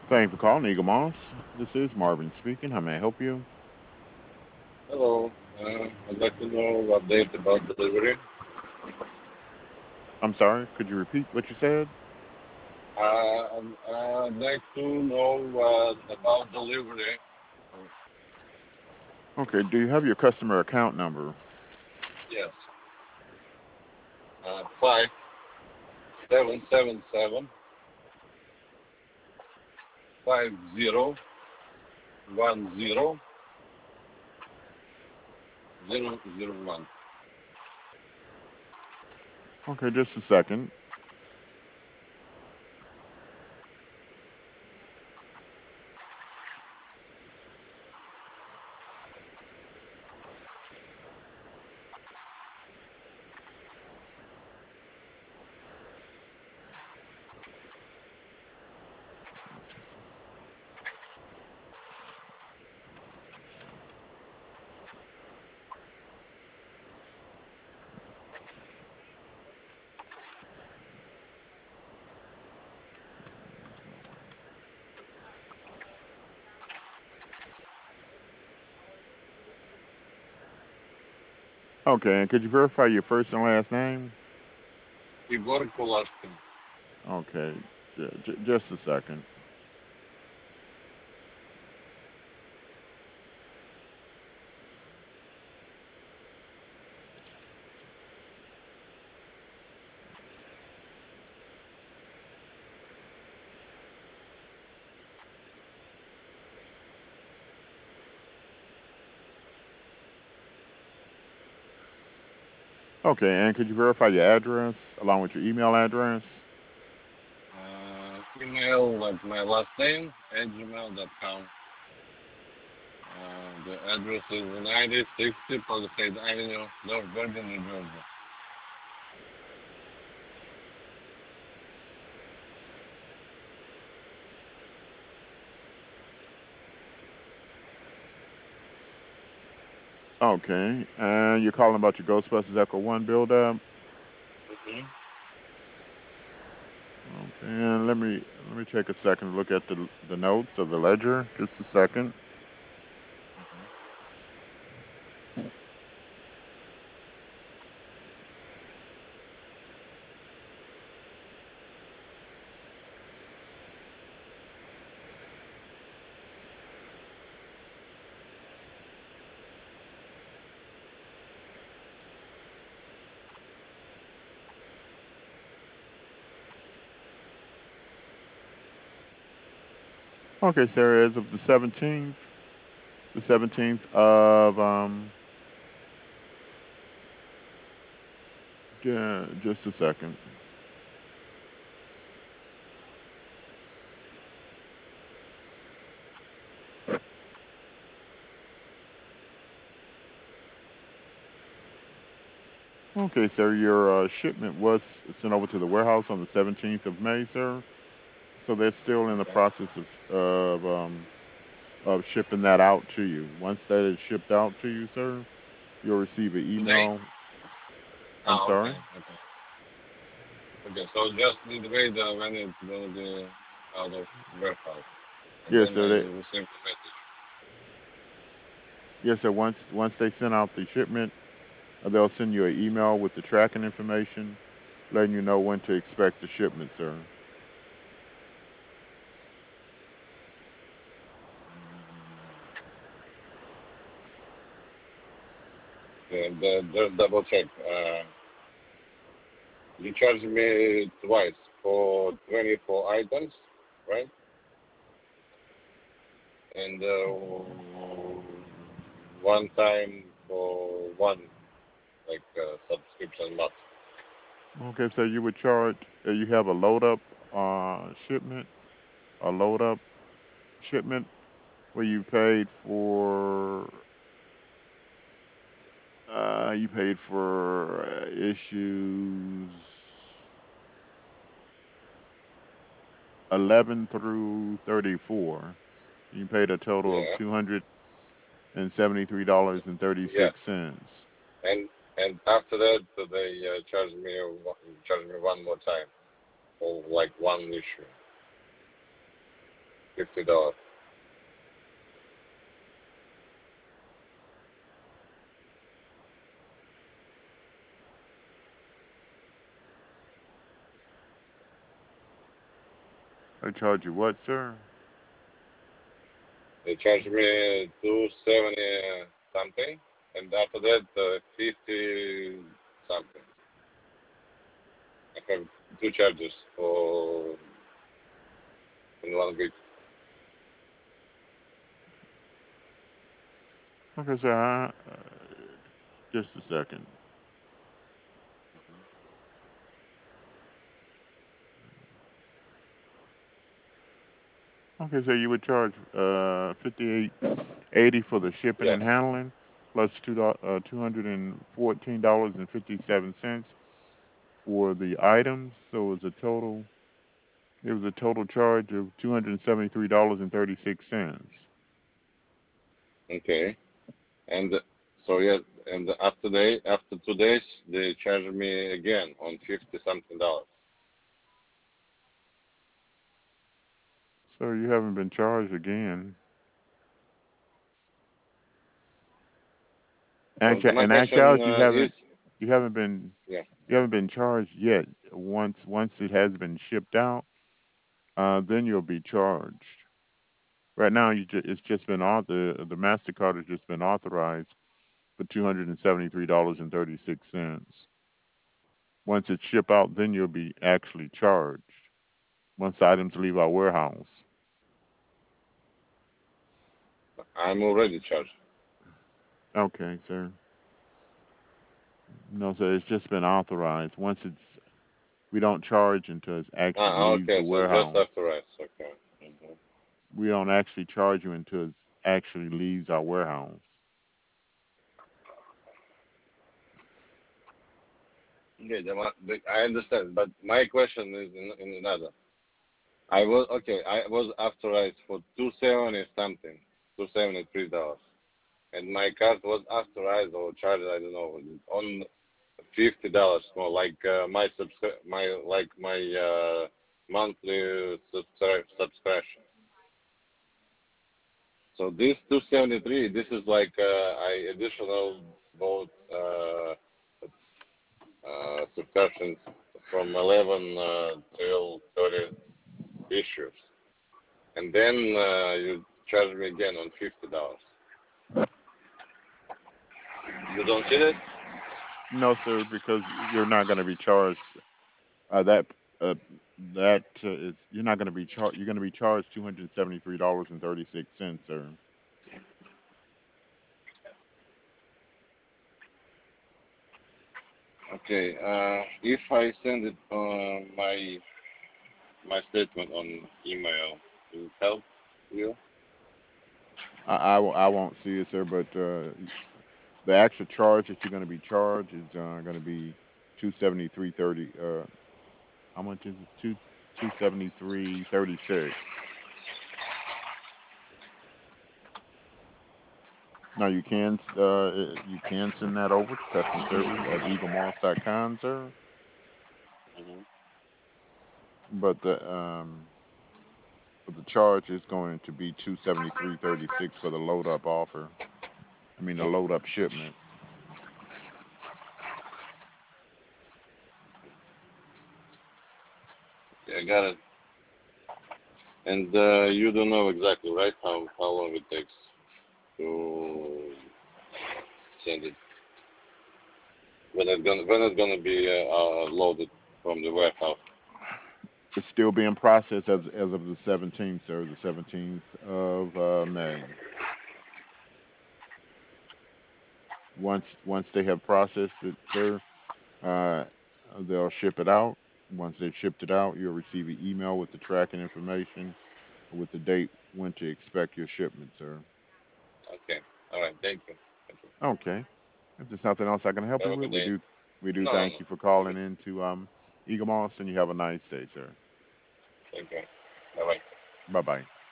Thank you for calling Eagle Moss. This is Marvin speaking. How may I help you? Hello. I'd like to know update about delivery. I'm sorry, could you repeat what you said? I'd like to know about delivery. Okay, do you have your customer account number? Yes. 5777 50 10 01. Okay, just a second. Okay, and could you verify your first and last name? Igor Kulashkin. Okay, just a second. Okay, and could you verify your address along with your email address? Email like my last name at gmail.com. The address is 9060 Palisade Avenue, North Bergen, New Jersey. Okay, and you're calling about your Ghostbusters Echo One build up. Mm-hmm. Okay, and let me take a second to look at the notes of the ledger. Just a second. Okay, sir, as of the 17th of yeah, just a second. Okay, sir, your shipment was sent over to the warehouse on the 17th of May, sir. So they're still in the Okay. process of shipping that out to you. Once that is shipped out to you, sir, you'll receive an Today? email. I'm Ah, sorry. okay. Okay. Okay. So just need to wait when it's gonna be out of warehouse, and Yes, then sir. I They, will receive the message. yes, sir. Once they send out the shipment, they'll send you an email with the tracking information, letting you know when to expect the shipment, sir. And just double check. You charged me twice for 24 items, right? And one time for one like subscription month. Okay, so you would charge. You have a load up shipment, a load up shipment where you paid for issues 11 through 34. You paid a total of Yeah. Yeah. $273.36. And after that, they charge me one more time for like one issue. $50. They charge you what, sir? They charge me 270 something, and after that 50 something. I have two charges for in 1 week. Okay, sir. Just a second. Okay, so you would charge 58.80 for the shipping Yeah. and handling, plus $214.57 for the items. So it was a total charge of $273.36. Okay. And so yeah, and after 2 days, they charge me again on 50 something dollars. So you haven't been charged again. So my In question actuality, is, you haven't been yeah, you haven't been charged yet. Once it has been shipped out, then you'll be charged. Right now, it's just been the Mastercard has just been authorized for $273.36. Once it's shipped out, then you'll be actually charged. Once the items leave our warehouse. I'm already charged. Okay, sir. No, sir. It's just been authorized. We don't charge until it actually Ah, leaves okay. the So just warehouse. authorized. Okay. We don't actually charge you until it actually leaves our warehouse. Okay, I understand, but my question is in another. I was okay. I was authorized for 270 something, $273, and my card was authorized or charged. I don't know on $50 more, like my monthly subscription. So this 273, this is like I additional both subscriptions from 11 till 30 issues, and then you charge me again on $50. You don't see that? No, sir, because you're not going to be charged. That uh, that is you're not going to be charged. You're going to be charged $273.36, sir. Okay. If I send it my statement on email, will it help you? I won't see it, sir, but the actual charge that you're going to be charged is going to be 273.30. How much is it? 273.36. Now you can send that over to customer service at eaglemoss.com, sir. Hmm. But the charge is going to be 273.36 for the load up offer. I mean the load up shipment. Yeah, I got it. And you don't know exactly, right? How long it takes to send it when it's gonna be loaded from the warehouse. It's still being processed as of the 17th, sir, the 17th of May. Once they have processed it, sir, uh, they'll ship it out. Once they've shipped it out, you'll receive an email with the tracking information with the date when to expect your shipment, sir. Okay. All right. Thank you. Thank you. Okay. If there's nothing else I can help Have you a with, good day. we do No, no, thank no. you for I'm calling good. in to Eagle Moss, and you have a nice day, sir. Thank you. Bye bye. Bye bye.